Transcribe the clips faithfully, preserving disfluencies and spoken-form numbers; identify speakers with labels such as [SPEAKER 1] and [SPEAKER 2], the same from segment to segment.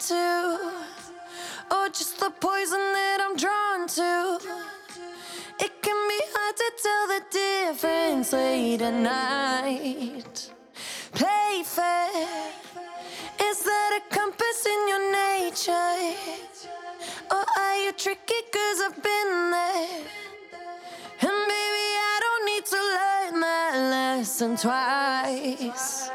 [SPEAKER 1] to, or just the poison that I'm drawn to. It can be hard to tell the difference late at night. Play fair, is that a compass in your nature? Or are you tricky cause I've been there? And baby, I don't need to learn that lesson twice.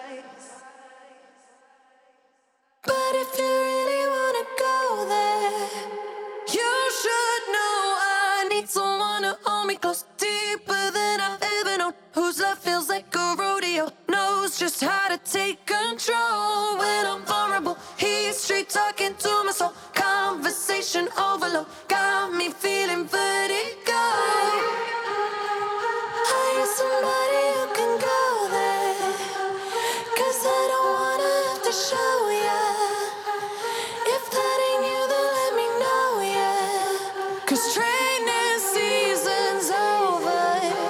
[SPEAKER 1] But if you really wanna go there, you should know I need someone to hold me close, deeper than I've ever known. Whose love feels like a rodeo, knows just how to take control. When I'm vulnerable, he's straight talking to my soul. Conversation overload, got me feeling vertigo. Are you somebody who can go there? Cause I don't wanna have to show ya. If that ain't you, then let me know, yeah. Cause training season's over.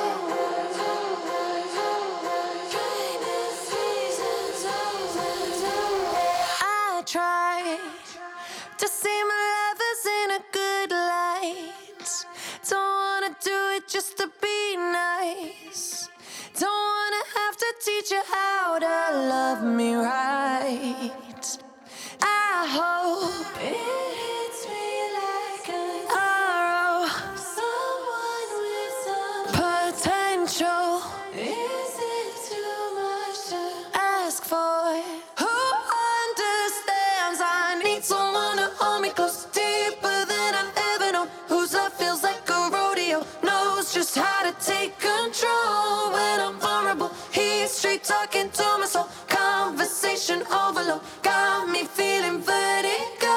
[SPEAKER 1] Training season's over. I try to see my lovers in a good light. Don't wanna do it just to be nice. Don't wanna have to teach you how to love me right. I hope it hits me like an arrow. Someone with some potential. Is it too much to ask for? Who understands I need someone to hold me close, deeper than I've ever known. Whose love feels like a rodeo, knows just how to take control. When I'm vulnerable, he's straight talking to my soul. Conversation overload, got me feeling vertigo.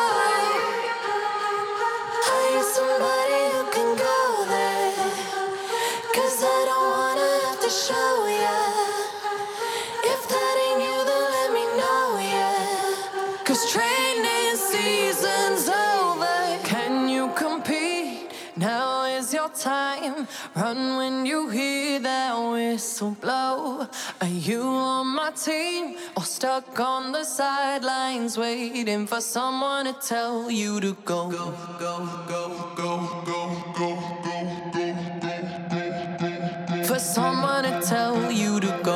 [SPEAKER 1] Are you somebody who can go there? Cause I don't wanna have to show ya. If that ain't you, then let me know, yeah. Cause training season's over. Can you compete? Now is your time. Run when you hear that whistle blow. Are you on my team or stuck on the sidelines waiting for someone to tell you to go? Go, go, go, go, go, go, go, go, go. For someone to tell you to go.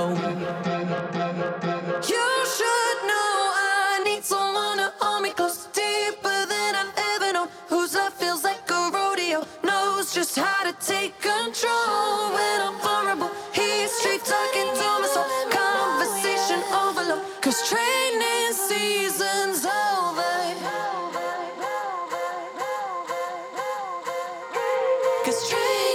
[SPEAKER 1] You should know I need someone to hold me close, deeper than I've ever known. Whose love feels like a rodeo, knows just how to take control. When I'm vulnerable, he's straight talking to my soul. Conversation overload, cause training season's over. Cause training